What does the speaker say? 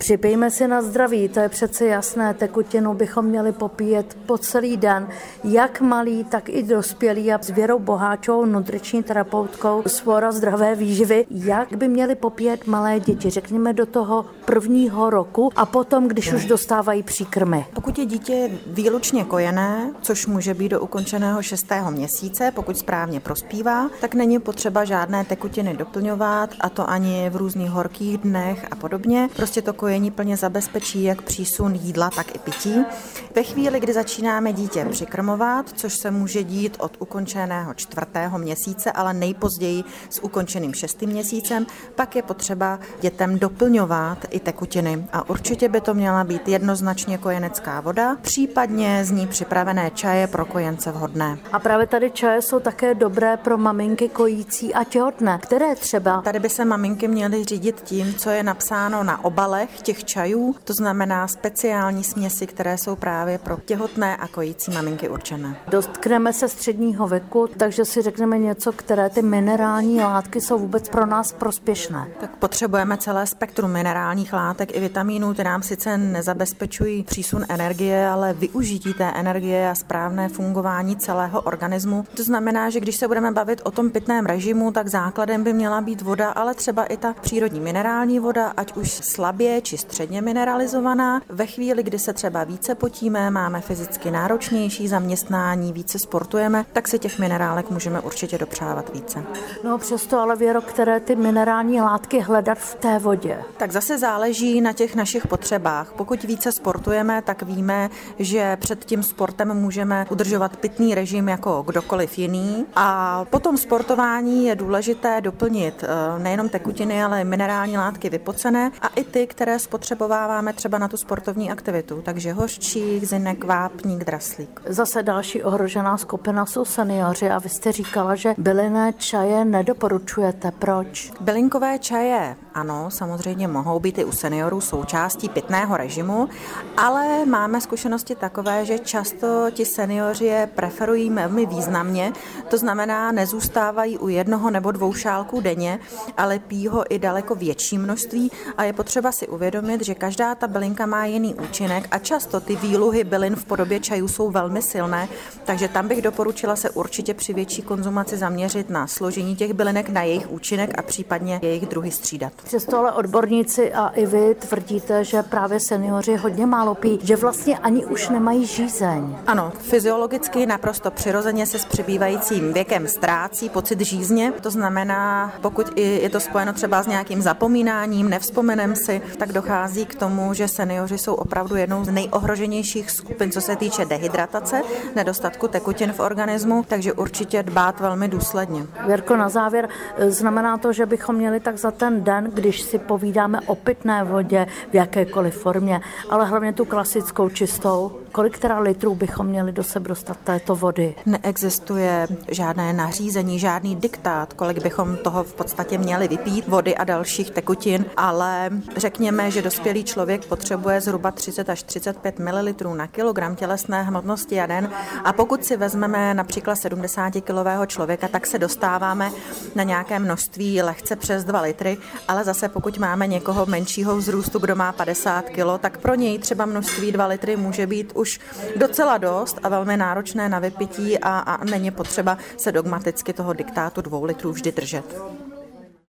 Připijme si na zdraví, to je přece jasné, tekutinu bychom měli popíjet po celý den, jak malí, tak i dospělí a s Věrou Boháčovou, nutriční terapeutkou z Fóra zdravé výživy, jak by měli popíjet malé děti, řekněme do toho 1. roku a potom, když už dostávají příkrmy. Pokud je dítě výlučně kojené, což může být do ukončeného 6. měsíce, pokud správně prospívá, tak není potřeba žádné tekutiny doplňovat, a to ani v různých horkých dnech a podobně. Prostě to kojení plně zabezpečí jak přísun jídla, tak i pití. Ve chvíli, kdy začínáme dítě přikrmovat, což se může dít od ukončeného 4. měsíce, ale nejpozději s ukončeným 6. měsícem, pak je potřeba dětem doplňovat i tekutiny. A určitě by to měla být jednoznačně kojenecká voda, případně z ní připravené čaje pro kojence vhodné. A právě tady čaje jsou také dobré pro maminky kojící a těhotné. Které třeba? Tady by se maminky měly řídit tím, co je napsáno na obalech těch čajů, to znamená speciální směsi, které jsou právě pro těhotné a kojící maminky určené. Dotkneme se středního věku, takže si řekneme něco, které ty minerální látky jsou vůbec pro nás prospěšné. Tak potřebujeme celé spektrum minerálních látek i vitamínů, které nám sice nezabezpečují přísun energie, ale využití té energie a správné fungování celého organismu. To znamená, že když se budeme bavit o tom pitném režimu, tak základem by měla být voda, ale třeba i ta přírodní minerální voda, ať už slabě či středně mineralizovaná. Ve chvíli, kdy se třeba více potíme, máme fyzicky náročnější zaměstnání, více sportujeme, tak si těch minerálek můžeme určitě dopřávat více. No přesto ale, Věro, které ty minerální látky hledat v té vodě? Tak zase záleží na těch našich potřebách. Pokud více sportujeme, tak víme, že před tím sportem můžeme udržovat pitný režim jako kdokoliv jiný. A po tom sportování je důležité doplnit nejenom tekutiny, ale i minerální látky vypocené a i ty, které spotřebováváme třeba na tu sportovní aktivitu. Takže hořčík, zinek, vápník, draslík. Zase další ohrožená skupina jsou seniori a vy jste říkala, že bylinné čaje nedoporučujete. Proč? Bylinkové čaje, ano, samozřejmě mohou být i u seniorů součástí pitného režimu, ale máme zkušenosti takové, že často ti seniori je preferují velmi významně, to znamená nezůstávají u 1 nebo 2 šálků denně, ale pijí ho i daleko větší množství a je potřeba si uvědomit, že každá ta bylinka má jiný účinek a často ty výluhy bylin v podobě čajů jsou velmi silné, takže tam bych doporučila se určitě při větší konzumaci zaměřit na složení těch bylinek, na jejich účinek a případně jejich druhy střídat. Přesto ale odborníci a i vy tvrdíte, že právě seniori hodně málo pijí, že vlastně ani už nemají žízeň. Ano, fyziologicky naprosto přirozeně se s přibývajícím věkem ztrácí pocit žízně, to znamená, pokud i je to spojeno třeba s nějakým zapomínáním, nevzpomenem si, tak dochází k tomu, že seniori jsou opravdu jednou z nejohroženějších skupin, co se týče dehydratace, nedostatku tekutin v organismu, takže určitě dbát velmi důsledně. Věrko, na závěr, znamená to, že bychom měli tak za ten den, když si povídáme o pitné vodě v jakékoliv formě, ale hlavně tu klasickou čistou, kolik teda litrů bychom měli do sebe dostat této vody? Neexistuje žádné nařízení, žádný diktát, kolik bychom toho v podstatě měli vypít, vody a dalších tekutin, ale řekněme, že dospělý člověk potřebuje zhruba 30 až 35 ml na kilogram tělesné hmotnosti a den a pokud si vezmeme například 70-kilového člověka, tak se dostáváme na nějaké množství lehce přes 2 litry, ale zase pokud máme někoho menšího vzrůstu, kdo má 50 kg, tak pro něj třeba množství 2 litry může být už docela dost a velmi náročné na vypití a není potřeba se dogmaticky toho diktátu 2 litrů vždy držet.